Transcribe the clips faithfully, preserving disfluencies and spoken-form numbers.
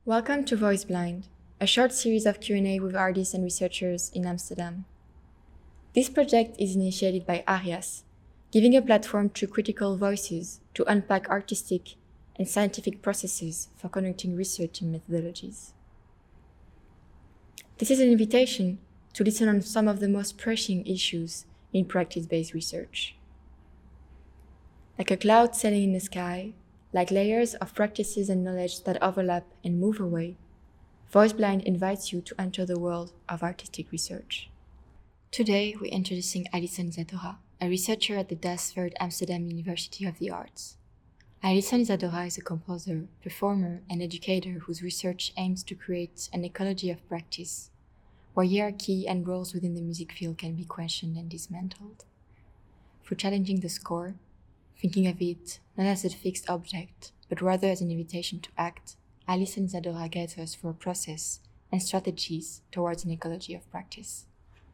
Welcome to Voice Blind, a short series of Q and A with artists and researchers in Amsterdam. This project is initiated by Arias, giving a platform to critical voices to unpack artistic and scientific processes for conducting research and methodologies. This is an invitation to listen on some of the most pressing issues in practice-based research. Like a cloud sailing in the sky, like layers of practices and knowledge that overlap and move away, Voice Blind invites you to enter the world of artistic research. Today, we're introducing Alison Isadora, a researcher at the Das Verde Amsterdam University of the Arts. Alison Isadora is a composer, performer, and educator whose research aims to create an ecology of practice, where hierarchy and roles within the music field can be questioned and dismantled. Through challenging the score, thinking of it not as a fixed object, but rather as an invitation to act, Alison Isadora guides us through a process and strategies towards an ecology of practice.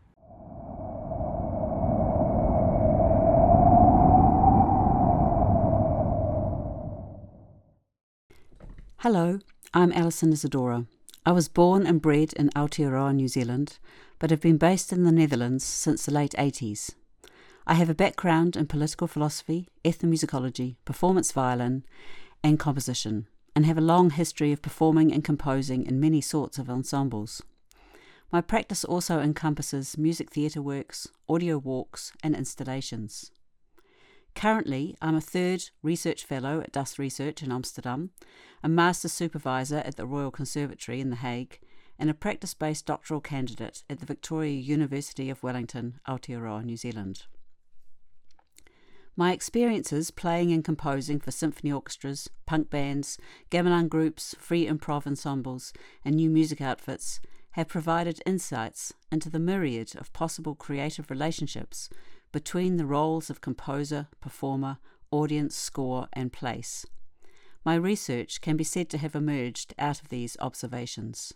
Hello, I'm Alison Isadora. I was born and bred in Aotearoa, New Zealand, but have been based in the Netherlands since the late eighties. I have a background in political philosophy, ethnomusicology, performance violin, and composition, and have a long history of performing and composing in many sorts of ensembles. My practice also encompasses music theatre works, audio walks, and installations. Currently, I'm a third research fellow at Das Research in Amsterdam, a master supervisor at the Royal Conservatory in The Hague, and a practice-based doctoral candidate at the Victoria University of Wellington, Aotearoa, New Zealand. My experiences playing and composing for symphony orchestras, punk bands, gamelan groups, free improv ensembles, and new music outfits have provided insights into the myriad of possible creative relationships between the roles of composer, performer, audience, score, and place. My research can be said to have emerged out of these observations.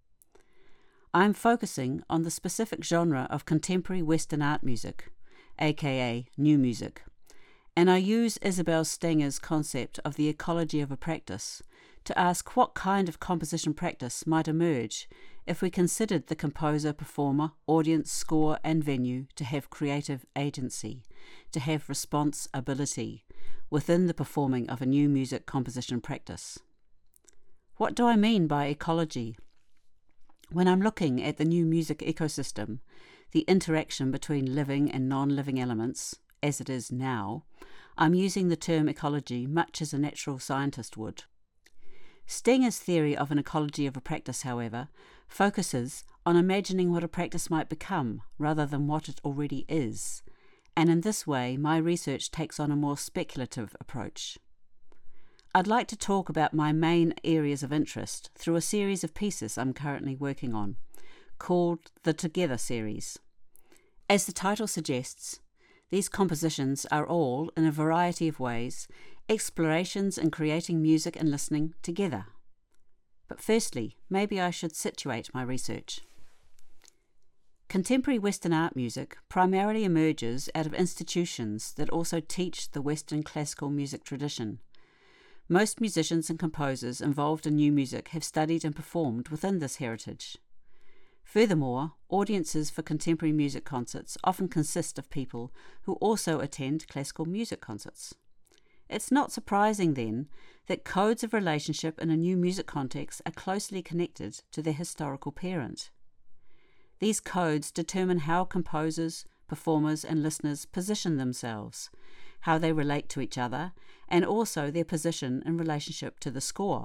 I am focusing on the specific genre of contemporary Western art music, aka new music, and I use Isabel Stenger's concept of the ecology of a practice to ask what kind of composition practice might emerge if we considered the composer, performer, audience, score, and venue to have creative agency, to have responsibility within the performing of a new music composition practice. What do I mean by ecology? When I'm looking at the new music ecosystem, the interaction between living and non-living elements, as it is now, I'm using the term ecology much as a natural scientist would. Stenger's theory of an ecology of a practice, however, focuses on imagining what a practice might become rather than what it already is, and in this way my research takes on a more speculative approach. I'd like to talk about my main areas of interest through a series of pieces I'm currently working on, called the Together series. As the title suggests, these compositions are all, in a variety of ways, explorations in creating music and listening together. But firstly, maybe I should situate my research. Contemporary Western art music primarily emerges out of institutions that also teach the Western classical music tradition. Most musicians and composers involved in new music have studied and performed within this heritage. Furthermore, audiences for contemporary music concerts often consist of people who also attend classical music concerts. It's not surprising, then, that codes of relationship in a new music context are closely connected to their historical parent. These codes determine how composers, performers, and listeners position themselves, how they relate to each other, and also their position in relationship to the score.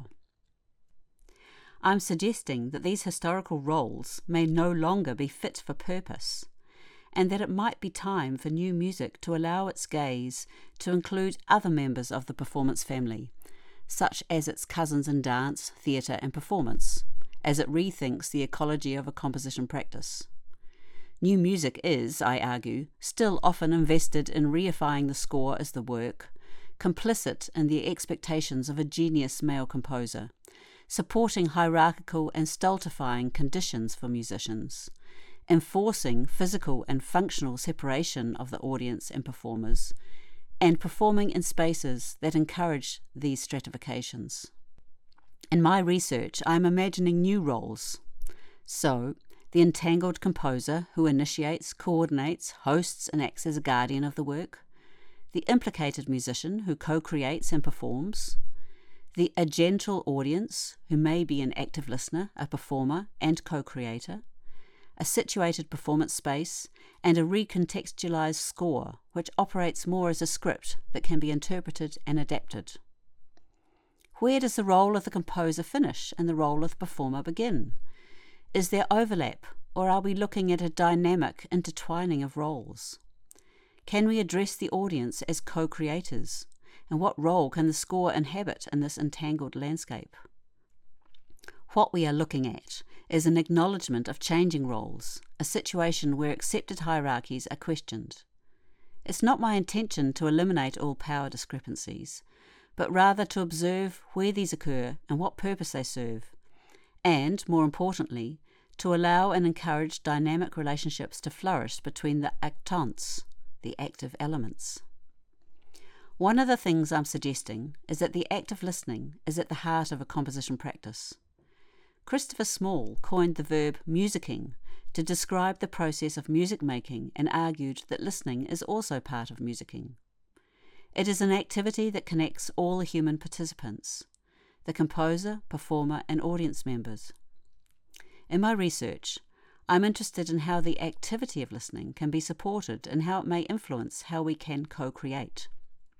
I'm suggesting that these historical roles may no longer be fit for purpose, and that it might be time for new music to allow its gaze to include other members of the performance family, such as its cousins in dance, theatre, and performance, as it rethinks the ecology of a composition practice. New music is, I argue, still often invested in reifying the score as the work, complicit in the expectations of a genius male composer, supporting hierarchical and stultifying conditions for musicians, enforcing physical and functional separation of the audience and performers, and performing in spaces that encourage these stratifications. In my research, I am imagining new roles. So, the entangled composer who initiates, coordinates, hosts and acts as a guardian of the work, the implicated musician who co-creates and performs, the agental audience who may be an active listener, a performer and co-creator, a situated performance space, and a recontextualized score which operates more as a script that can be interpreted and adapted. Where does the role of the composer finish and the role of the performer begin? Is there overlap, or are we looking at a dynamic intertwining of roles? Can we address the audience as co-creators? And what role can the score inhabit in this entangled landscape? What we are looking at is an acknowledgement of changing roles, a situation where accepted hierarchies are questioned. It's not my intention to eliminate all power discrepancies, but rather to observe where these occur and what purpose they serve, and, more importantly, to allow and encourage dynamic relationships to flourish between the actants, the active elements. One of the things I'm suggesting is that the act of listening is at the heart of a composition practice. Christopher Small coined the verb musicking to describe the process of music making and argued that listening is also part of musicking. It is an activity that connects all the human participants, the composer, performer and audience members. In my research, I'm interested in how the activity of listening can be supported and how it may influence how we can co-create.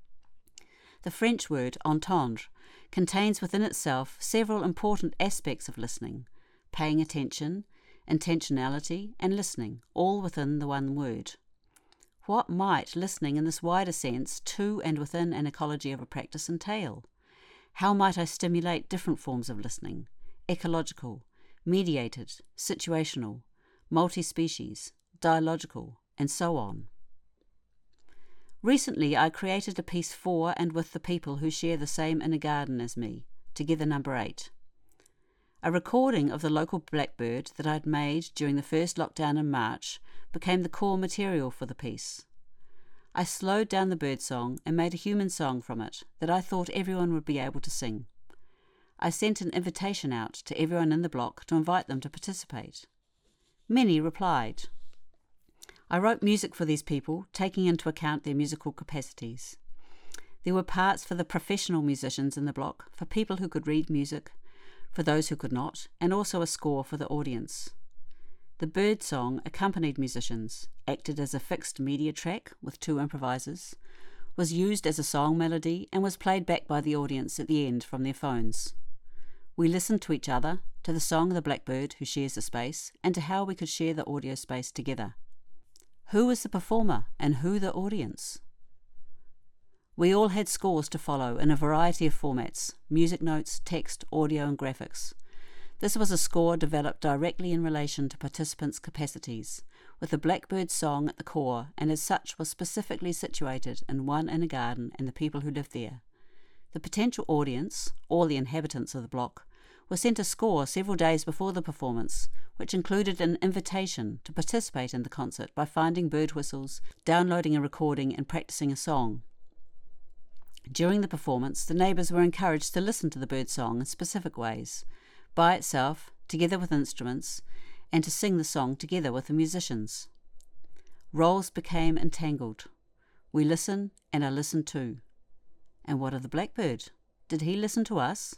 The French word entendre contains within itself several important aspects of listening: paying attention, intentionality and listening, all within the one word. What might listening in this wider sense to and within an ecology of a practice entail? How might I stimulate different forms of listening, ecological, mediated, situational, multi-species, dialogical, and so on? Recently I created a piece for and with the people who share the same inner garden as me, Together Number Eight. A recording of the local blackbird that I'd made during the first lockdown in March became the core material for the piece. I slowed down the birdsong and made a human song from it that I thought everyone would be able to sing. I sent an invitation out to everyone in the block to invite them to participate. Many replied. I wrote music for these people, taking into account their musical capacities. There were parts for the professional musicians in the block, for people who could read music, for those who could not, and also a score for the audience. The bird song accompanied musicians, acted as a fixed media track with two improvisers, was used as a song melody, and was played back by the audience at the end from their phones. We listened to each other, to the song of the blackbird who shares the space, and to how we could share the audio space together. Who was the performer and who the audience? We all had scores to follow in a variety of formats: music notes, text, audio and graphics. This was a score developed directly in relation to participants' capacities, with the blackbird song at the core, and as such was specifically situated in one inner garden and the people who lived there. The potential audience, all the inhabitants of the block, were sent a score several days before the performance, which included an invitation to participate in the concert by finding bird whistles, downloading a recording and practicing a song. During the performance, the neighbours were encouraged to listen to the bird song in specific ways, by itself, together with instruments, and to sing the song together with the musicians. Roles became entangled. We listen and are listened to. And what of the blackbird? Did he listen to us?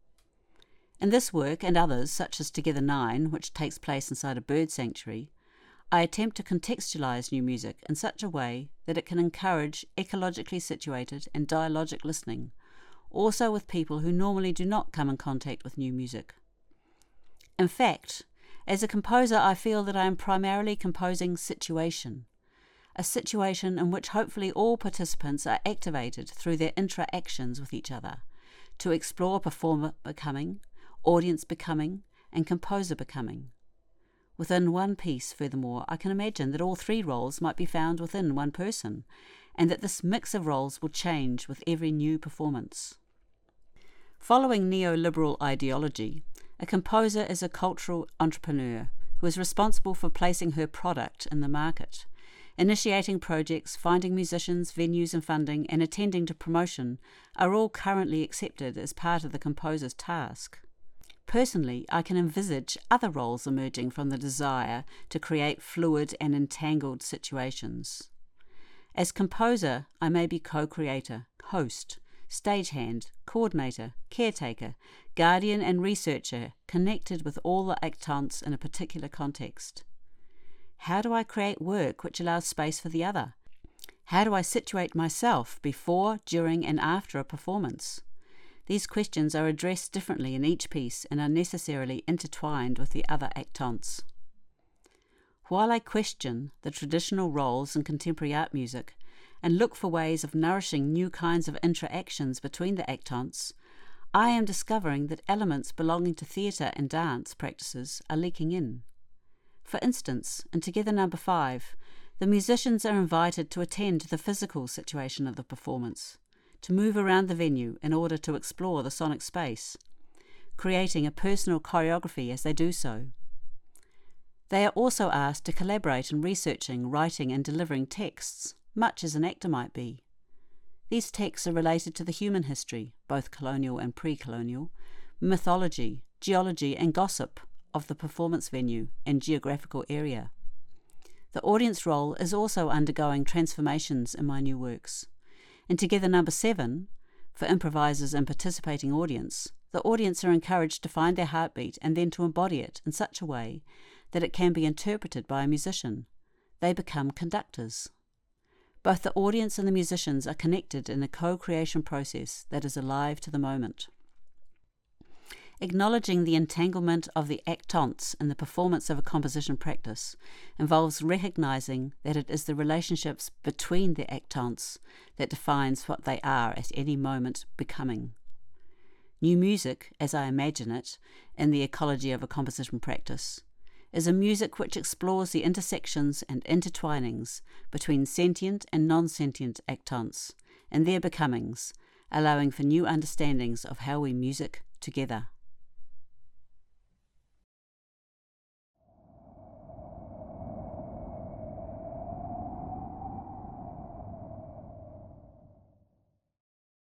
In this work and others, such as Together Nine, which takes place inside a bird sanctuary, I attempt to contextualise new music in such a way that it can encourage ecologically situated and dialogic listening, also with people who normally do not come in contact with new music. In fact, as a composer, I feel that I am primarily composing situation, a situation in which hopefully all participants are activated through their interactions with each other to explore performer becoming, audience becoming, and composer becoming. Within one piece, furthermore, I can imagine that all three roles might be found within one person, and that this mix of roles will change with every new performance. Following neoliberal ideology, a composer is a cultural entrepreneur who is responsible for placing her product in the market, Initiating projects, finding musicians, venues and funding, and attending to promotion are all currently accepted as part of the composer's task. Personally, I can envisage other roles emerging from the desire to create fluid and entangled situations. As composer, I may be co-creator, host, stagehand, coordinator, caretaker, guardian and researcher, connected with all the actants in a particular context. How do I create work which allows space for the other? How do I situate myself before, during and after a performance? These questions are addressed differently in each piece and are necessarily intertwined with the other actants. While I question the traditional roles in contemporary art music and look for ways of nourishing new kinds of interactions between the actants, I am discovering that elements belonging to theatre and dance practices are leaking in. For instance, in Together Number Five, the musicians are invited to attend to the physical situation of the performance, to move around the venue in order to explore the sonic space, creating a personal choreography as they do so. They are also asked to collaborate in researching, writing and delivering texts, much as an actor might be. These texts are related to the human history, both colonial and pre-colonial, mythology, geology and gossip of the performance venue and geographical area. The audience role is also undergoing transformations in my new works. In Together Number Seven, for improvisers and participating audience, the audience are encouraged to find their heartbeat and then to embody it in such a way that it can be interpreted by a musician. They become conductors. Both the audience and the musicians are connected in a co-creation process that is alive to the moment. Acknowledging the entanglement of the actants in the performance of a composition practice involves recognizing that it is the relationships between the actants that defines what they are at any moment becoming. New music, as I imagine it, in the ecology of a composition practice, is a music which explores the intersections and intertwinings between sentient and non-sentient actants and their becomings, allowing for new understandings of how we music together.